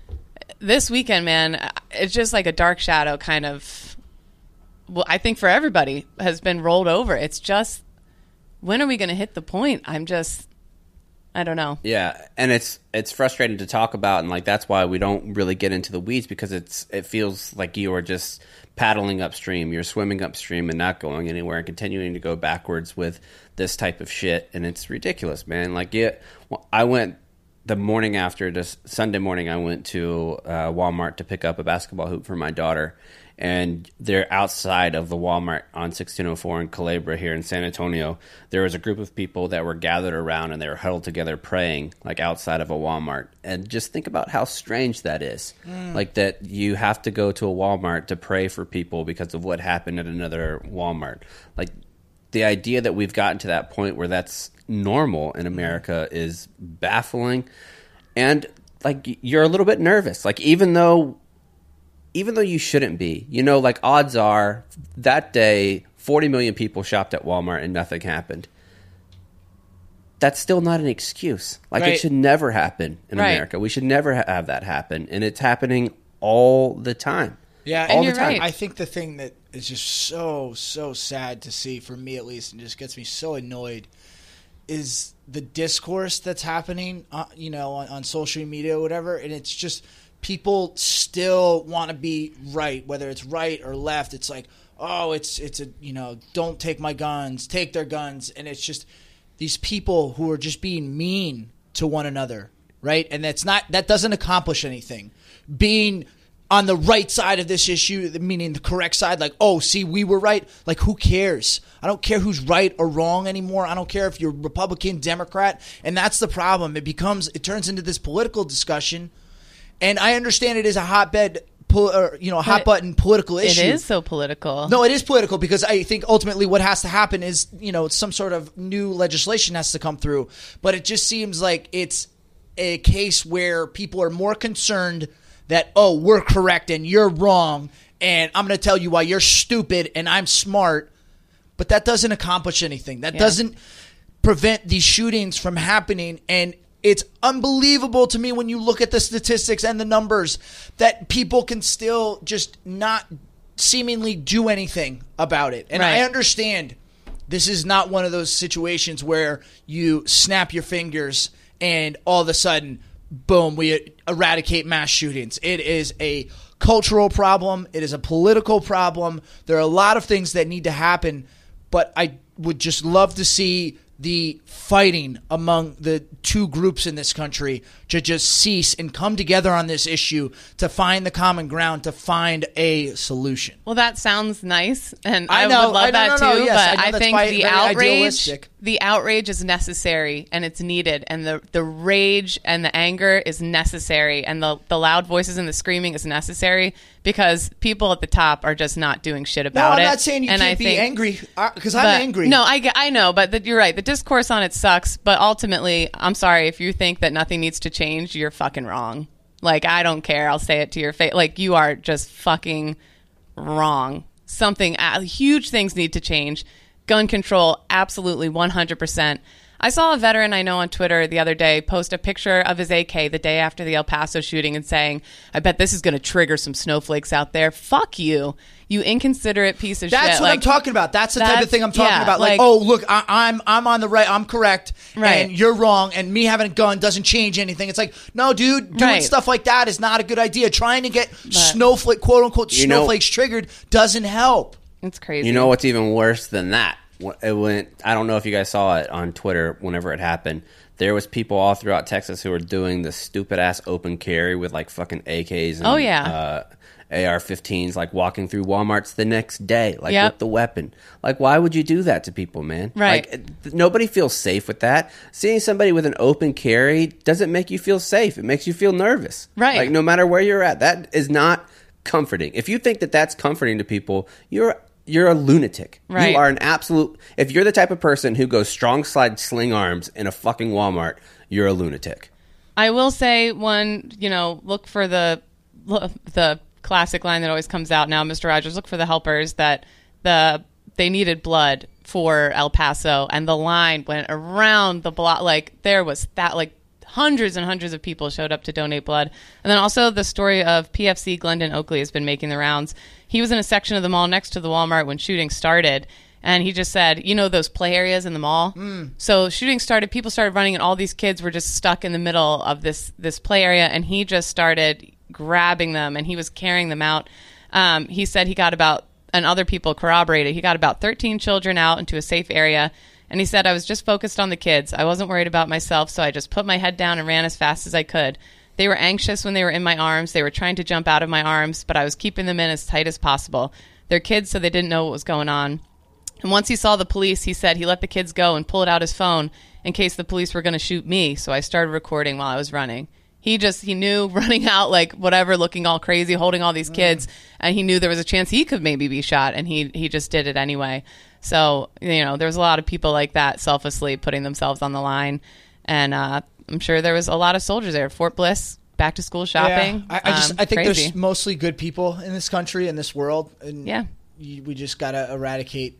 this weekend, man, it's just like a dark shadow kind of, well, I think for everybody has been rolled over. It's just, when are we going to hit the point? I'm just, I don't know. Yeah, and it's it's frustrating to talk about, and like that's why we don't really get into the weeds, because it's it feels like you are just paddling upstream. You're swimming upstream and not going anywhere and continuing to go backwards with this type of shit, and it's ridiculous, man. Like, yeah, well, I went the morning after, just Sunday morning, I went to uh, Walmart to pick up a basketball hoop for my daughter, and they're outside of the Walmart on sixteen oh four in Culebra here in San Antonio. There was a group of people that were gathered around, and they were huddled together praying, like outside of a Walmart. And just think about how strange that is. Mm. Like that you have to go to a Walmart to pray for people because of what happened at another Walmart. Like, the idea that we've gotten to that point where that's normal in America is baffling. And like, you're a little bit nervous. Like, even though even though you shouldn't be, you know, like, odds are that day forty million people shopped at Walmart and nothing happened. That's still not an excuse. Like, right. It should never happen in right. America. We should never ha- have that happen. And it's happening all the time. Yeah, all and the you're time. right. I think the thing that is just so, so sad to see, for me at least, and just gets me so annoyed, is the discourse that's happening, uh, you know, on, on social media or whatever, and it's just people still want to be right, whether it's right or left. It's like, oh, it's it's a, you know, don't take my guns, take their guns, and it's just these people who are just being mean to one another, right? And that's not that doesn't accomplish anything. Being on the right side of this issue, meaning the correct side, like, oh, see, we were right. Like, who cares? I don't care who's right or wrong anymore. I don't care if you're Republican, Democrat. And that's the problem. It becomes, it turns into this political discussion. And I understand it is a hotbed, or, you know, a hot button political issue. It is so political. No, it is political, because I think ultimately what has to happen is, you know, some sort of new legislation has to come through. But it just seems like it's a case where people are more concerned that, oh, we're correct and you're wrong, and I'm going to tell you why you're stupid and I'm smart. But that doesn't accomplish anything. That yeah. doesn't prevent these shootings from happening. And It's unbelievable to me when you look at the statistics and the numbers that people can still just not seemingly do anything about it. And right. I understand this is not one of those situations where you snap your fingers and all of a sudden, boom, we eradicate mass shootings. It is a cultural problem. It is a political problem. There are a lot of things that need to happen, but I would just love to see the fighting among the two groups in this country to just cease and come together on this issue to find the common ground, to find a solution. Well, that sounds nice, and I, I know, would love I, that no, no, no, too. yes, but I, I, know think the outrage, idealistic. the outrage is necessary and it's needed, and the the rage and the anger is necessary, and the the loud voices and the screaming is necessary because people at the top are just not doing shit about no, it. I'm not saying you and can't I be think, angry because I'm but, angry. No, I, get- I know, but the, you're right. The discourse on it sucks, but ultimately, I'm sorry if you think that nothing needs to change, you're fucking wrong. Like, I don't care. I'll say it to your face. Like, you are just fucking wrong. Something, uh, huge things need to change. Gun control, absolutely one hundred percent. I saw a veteran I know on Twitter the other day post a picture of his A K the day after the El Paso shooting and saying, I bet this is going to trigger some snowflakes out there. Fuck you, you inconsiderate piece of that's shit. That's what like, I'm talking about. That's the that's, type of thing I'm talking yeah, about. Like, like, oh, look, I, I'm I'm on the right. I'm correct. Right. And you're wrong. And me having a gun doesn't change anything. It's like, no, dude, doing right. stuff like that is not a good idea. Trying to get but, snowflake, quote unquote, snowflakes know, triggered doesn't help. It's crazy. You know what's even worse than that? It went, I don't know if you guys saw it on Twitter whenever it happened. There was people all throughout Texas who were doing the stupid ass open carry with like fucking A Ks and oh, yeah. uh, A R fifteens, like walking through Walmarts the next day, like yep. with the weapon. Like, why would you do that to people, man? Right. Like, nobody feels safe with that. Seeing somebody with an open carry doesn't make you feel safe. It makes you feel nervous. Right. Like, no matter where you're at, that is not comforting. If you think that that's comforting to people, you're You're a lunatic. Right. You are an absolute... If you're the type of person who goes strong slide sling arms in a fucking Walmart, you're a lunatic. I will say one, you know, look for the the classic line that always comes out now, Mister Rogers, look for the helpers that the they needed blood for El Paso, and the line went around the block. Like, there was that, like, hundreds and hundreds of people showed up to donate blood. And then also the story of P F C Glendon Oakley has been making the rounds. He was in a section of the mall next to the Walmart when shooting started, and he just said, you know those play areas in the mall? Mm. So shooting started, people started running, and all these kids were just stuck in the middle of this this play area, and he just started grabbing them, and he was carrying them out. Um, he said he got about, and other people corroborated, he got about thirteen children out into a safe area. And he said, I was just focused on the kids. I wasn't worried about myself, so I just put my head down and ran as fast as I could. They were anxious when they were in my arms. They were trying to jump out of my arms, but I was keeping them in as tight as possible. They're kids, so they didn't know what was going on. And once he saw the police, he said he let the kids go and pulled out his phone in case the police were going to shoot me, so I started recording while I was running. He just, he knew running out, like, whatever, looking all crazy, holding all these kids, mm. and he knew there was a chance he could maybe be shot, and he he just did it anyway. So, you know, there's a lot of people like that selflessly putting themselves on the line. And uh, I'm sure there was a lot of soldiers there. Fort Bliss, back to school shopping. Yeah, I, I just um, I think crazy. There's mostly good people in this country, in this world. And yeah. we just got to eradicate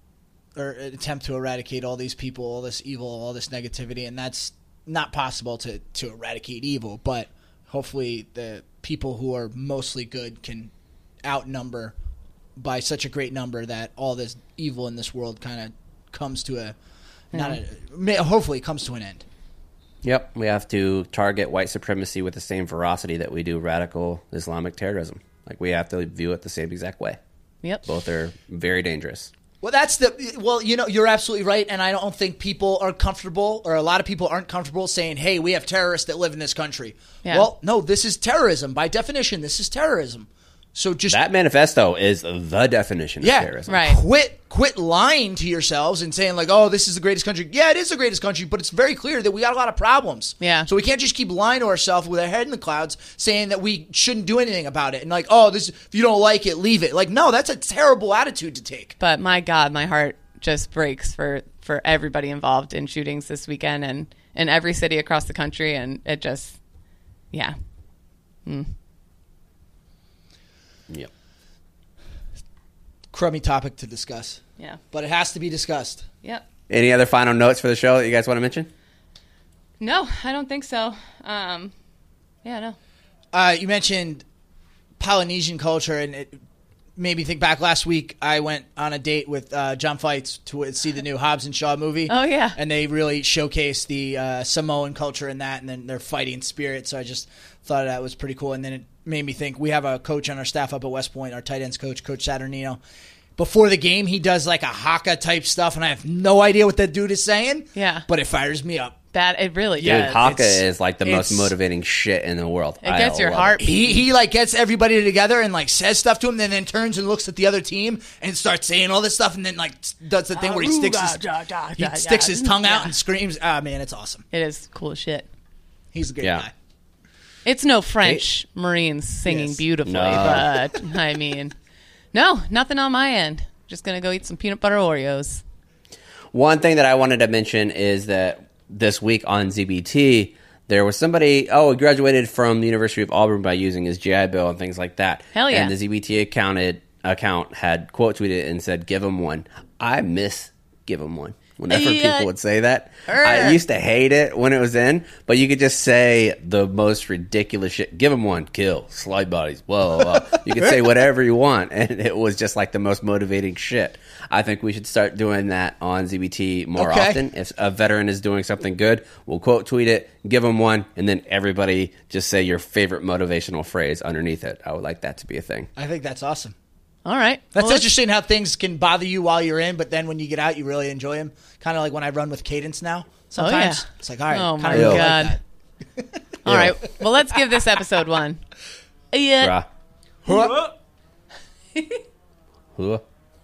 or attempt to eradicate all these people, all this evil, all this negativity. And that's not possible to, to eradicate evil. But hopefully the people who are mostly good can outnumber by such a great number that all this evil in this world kind of comes to a, not a, hopefully comes to an end. Yep, we have to target white supremacy with the same ferocity that we do radical Islamic terrorism. Like, we have to view it the same exact way. Yep. Both are very dangerous. Well, that's the, well, you know, you're absolutely right. And I don't think people are comfortable, or a lot of people aren't comfortable saying, hey, we have terrorists that live in this country. Yeah. Well, no, this is terrorism. By definition, this is terrorism. So just that manifesto is the definition yeah, of terrorism. Right. Quit quit lying to yourselves and saying like, oh, this is the greatest country. Yeah, it is the greatest country, but it's very clear that we got a lot of problems. Yeah. So we can't just keep lying to ourselves with our head in the clouds saying that we shouldn't do anything about it. And like, oh, this if you don't like it, leave it. Like, no, that's a terrible attitude to take. But my God, my heart just breaks for, for everybody involved in shootings this weekend and in every city across the country. And it just, yeah. Mm. Yep. Crummy topic to discuss. Yeah. But it has to be discussed. Yep. Any other final notes for the show that you guys want to mention? No, I don't think so. Um, yeah, no. Uh, you mentioned Polynesian culture, and it made me think back. Last week, I went on a date with uh, John Fights to see the new Hobbs and Shaw movie. Oh, yeah. And they really showcased the uh, Samoan culture in that, and then their fighting spirit. So I just thought that was pretty cool. And then it made me think, we have a coach on our staff up at West Point, our tight ends coach, Coach Saturnino. Before the game, he does like a haka type stuff, and I have no idea what that dude is saying. Yeah. But it fires me up. That it really Dude, does. Haka It's- is like the most it's- motivating shit in the world. It gets I your love heart it. He he like gets everybody together and like says stuff to him, then then turns and looks at the other team and starts saying all this stuff, and then like does the thing where he sticks his, he sticks his tongue out and screams. Ah, man, it's awesome. It is cool as shit. He's a good Yeah. guy. It's no French Marines singing Yes. beautifully, No. but I mean, no, nothing on my end. Just gonna go eat some peanut butter Oreos. One thing that I wanted to mention is that this week on Z B T, there was somebody, oh, he graduated from the University of Auburn by using his G I Bill and things like that. Hell yeah. And the Z B T accounted, account had quote tweeted and said, give him one. I miss give him one. Whenever Yeah. people would say that, I used to hate it when it was in, but you could just say the most ridiculous shit. Give him one, kill, slide bodies, blah, blah, blah. You could say whatever you want, and it was just like the most motivating shit. I think we should start doing that on Z B T more Okay. often. If a veteran is doing something good, we'll quote tweet it, give them one, and then everybody just say your favorite motivational phrase underneath it. I would like that to be a thing. I think that's awesome. All right, That's Well, let's- interesting how things can bother you while you're in, but then when you get out, you really enjoy them. Kind of like when I run with Cadence now. Sometimes yeah. it's like, all right, Oh, kinda my really like God. that. All right. Well, let's give this episode one. Yeah. Bruh. Huh?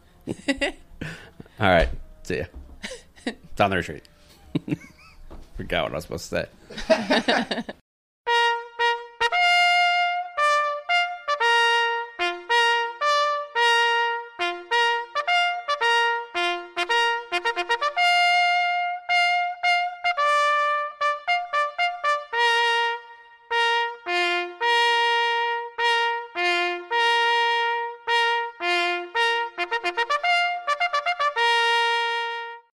All right. See ya. It's on the retreat. Forgot what I was supposed to say.